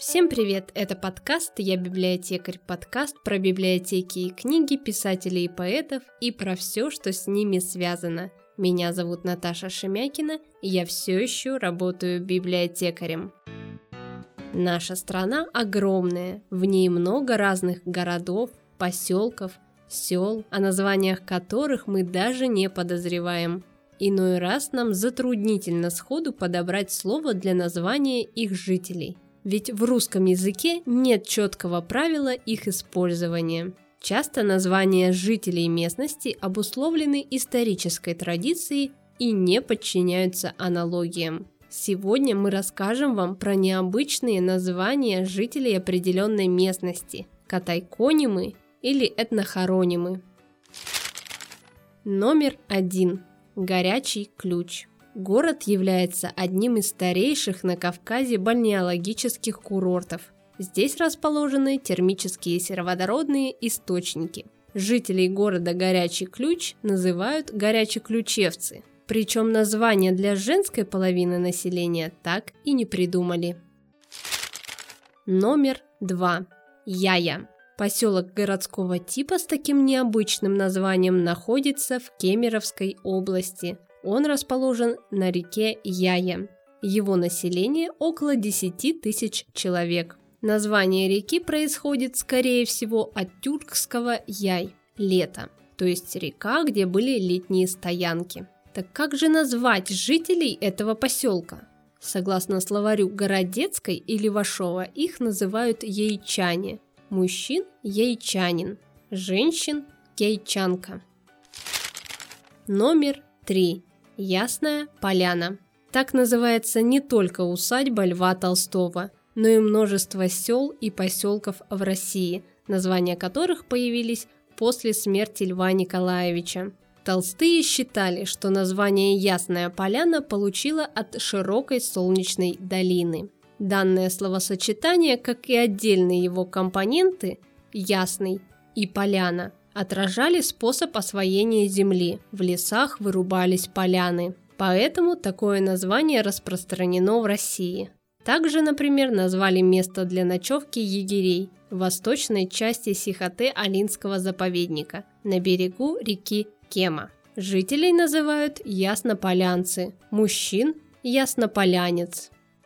Всем привет! Это подкаст «Я библиотекарь», подкаст про библиотеки и книги, писателей и поэтов и про все, что с ними связано. Меня зовут Наташа Шемякина, и я все еще работаю библиотекарем. Наша страна огромная, в ней много разных городов, поселков, сел, о названиях которых мы даже не подозреваем. Иной раз нам затруднительно сходу подобрать слово для названия их жителей. Ведь в русском языке нет четкого правила их использования. Часто названия жителей местности обусловлены исторической традицией и не подчиняются аналогиям. Сегодня мы расскажем вам про необычные названия жителей определенной местности – катайконимы или этнохоронимы. Номер 1. Горячий Ключ. Город является одним из старейших на Кавказе бальнеологических курортов. Здесь расположены термические сероводородные источники. Жителей города Горячий Ключ называют горячеключевцы. Причем название для женской половины населения так и не придумали. Номер 2. Яя. Поселок городского типа с таким необычным названием находится в Кемеровской области. Он расположен на реке Яя. Его население около 10 тысяч человек. Название реки происходит, скорее всего, от тюркского «яй» – лето, то есть река, где были летние стоянки. Так как же назвать жителей этого поселка? Согласно словарю Городецкой и Левашова, их называют яйчане. Мужчин – яйчанин, женщин – яйчанка. Номер 3. Ясная Поляна. Так называется не только усадьба Льва Толстого, но и множество сел и поселков в России, названия которых появились после смерти Льва Николаевича. Толстые считали, что название Ясная Поляна получило от широкой солнечной долины. Данное словосочетание, как и отдельные его компоненты «ясный» и «поляна», отражали способ освоения земли, в лесах вырубались поляны. Поэтому такое название распространено в России. Также, например, назвали место для ночевки егерей в восточной части Сихоте-Алинского заповедника на берегу реки Кема. Жителей называют яснополянцы, мужчин – яснополянец.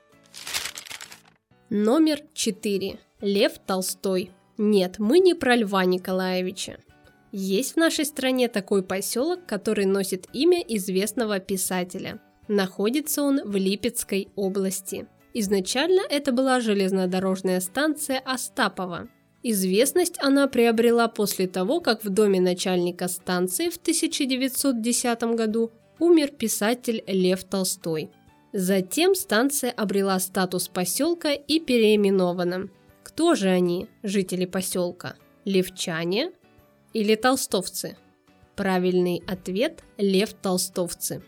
Номер 4. Лев Толстой. Нет, мы не про Льва Николаевича. Есть в нашей стране такой поселок, который носит имя известного писателя. Находится он в Липецкой области. Изначально это была железнодорожная станция Остапова. Известность она приобрела после того, как в доме начальника станции в 1910 году умер писатель Лев Толстой. Затем станция обрела статус поселка и переименована. Кто же они, жители поселка? Левчане или толстовцы? Правильный ответ – Лев Толстовцы.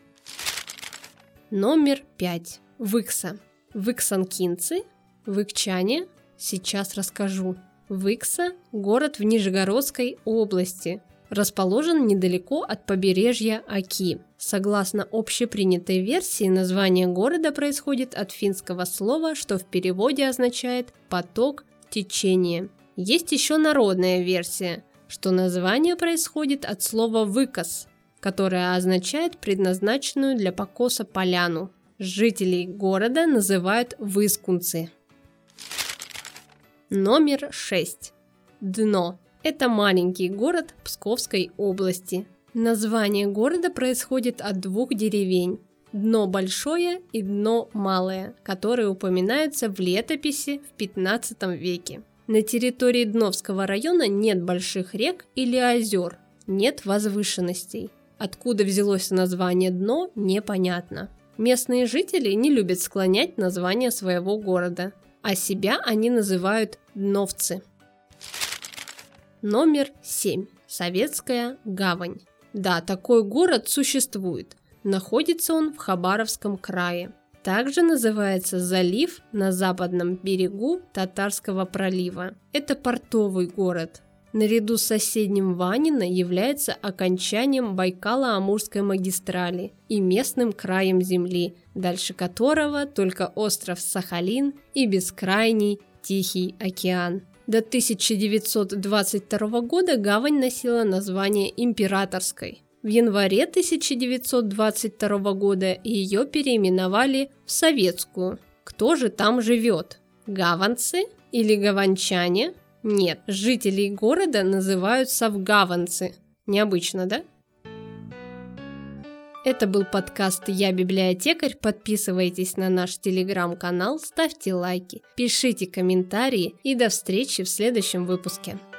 Номер 5. Выкса. Выксанкинцы, выкчане, сейчас расскажу. Выкса – город в Нижегородской области, расположен недалеко от побережья Оки. Согласно общепринятой версии, название города происходит от финского слова, что в переводе означает «поток», «течение». Есть еще народная версия, что название происходит от слова «выкос», которое означает предназначенную для покоса поляну. Жителей города называют выскунцы. Номер 6. Дно. Это маленький город Псковской области. Название города происходит от двух деревень – Дно Большое и Дно Малое, которые упоминаются в летописи в XV веке. На территории Дновского района нет больших рек или озер, нет возвышенностей. Откуда взялось название Дно, непонятно. Местные жители не любят склонять название своего города, а себя они называют дновцы. Номер 7. Советская Гавань. Да, такой город существует. Находится он в Хабаровском крае. Также называется залив на западном берегу Татарского пролива. Это портовый город. наряду с соседним Ванино является окончанием Байкало-Амурской магистрали и местным краем Земли, дальше которого только остров Сахалин и бескрайний Тихий океан. До 1922 года гавань носила название Императорской. В январе 1922 года ее переименовали в Советскую. Кто же там живет? Гаванцы или гаванчане? Нет, жителей города называют совгаванцы. Необычно, да? Это был подкаст «Я библиотекарь». Подписывайтесь на наш телеграм-канал, ставьте лайки, пишите комментарии и до встречи в следующем выпуске.